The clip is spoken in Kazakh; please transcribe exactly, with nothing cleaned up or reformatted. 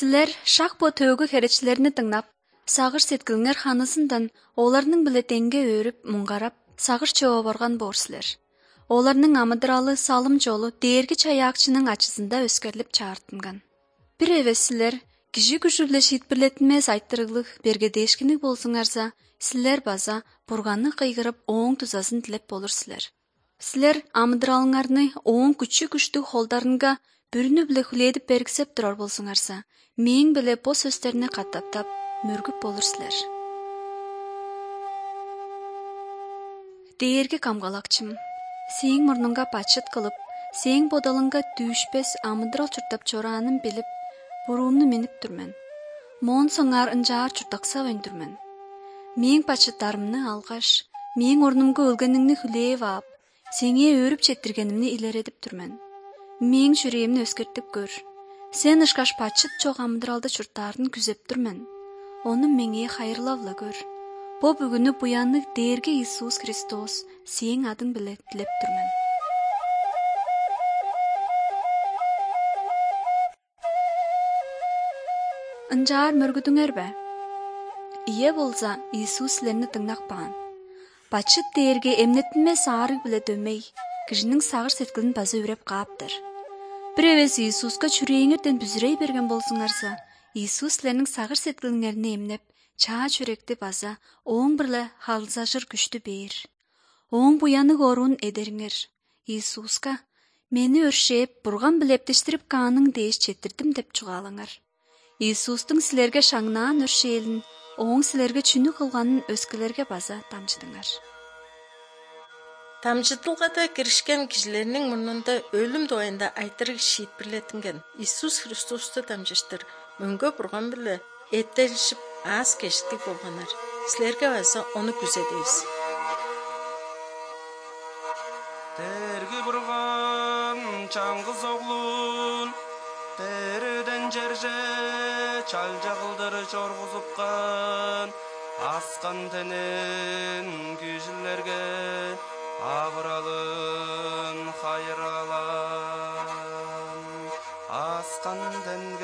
Сілер шақ по төгі керечілеріні тыңнап, сағыр сеткіліңер ханысындан оларының білетенге өріп, мұңғарап, сағыр чөе барған борсілер. Оларының амыдыралы салым жолу дергі чаяқчының ачысында өскерліп чаартынған. Бір евесілер, кіші күшірлі шетбірлетінмез айттырығлық бергедешкіні болсыңарса, сілер база бұрғаны қайғырып оң тұзасын тілеп болыр сілер. Сілер амыдыралыңарны оң күчі күшті холдарынға бүріні біле хүледіп бергісеп тұрар болсыңарса, мен біле бос өстеріне қаттаптап, мөргіп болыр сілер. Дейерге камғалақчым, сең мұрныңға патшыт қылып, сең бодалыңға түйішпес амыдырал чұртап чораанын біліп, бұруымны меніп түрмен. Мон соңарынжаар чұртақса өндірмен. Мен патшыттарымны алғаш, мен орнымға өлгеніңні хүлеев ап, сеңе өріп четтіргенімні илередіп түрмен. Мен жүреемні өскертіп көр. Сен ышқаш патшыт чоқ амыдыралды чұрттарын күзеп түрмен. Оны менге хайырлавла көр. Бо бүгіні бұянлық дерге Иисус Христос сең адың біле тілеп түрмен.Ынжаар мөргүдүңер бе? Ие болса Иисус сілерні тыңнақ баған. Патшыт дерге эмнетінме саарыг біле дөмей, кішінің сағыр сеткілін базы өреп қааптыр. Бір әвес Иисусқа чүрейіңерден бүзірей берген болсыңарса, Иисус сілерінің сағыр сеткіліңеріне емнеп, чаа чүректі база, оң бірлі халзажыр күшті бейір. Оң бұяны ғоруын едеріңер. Иисусқа, мені өршеп, бұрған білептіштіріп қаның дейіш четтірдім деп чуғалыңар. Иисустың сілерге шаңнан өршейлін, оң сілерге чүні қылғанын өскілерге база тамчыдыңар. Тамчытылғада кірішкен кішілерінің мұрнында өлім дуайында айтырық шиет бірлетінген Иисус Христосты тамчыштыр, мөнгө бұрған білі еттелішіп аз кешіктік болғанар. Сілерге база оны күзедейіз. Тергі бұрған чаңғыз оғлын, теріден жерже чал жағылдыр жорғызыпқан, асқан тенен күйшілерге абыралын хайыралан, асқан тенге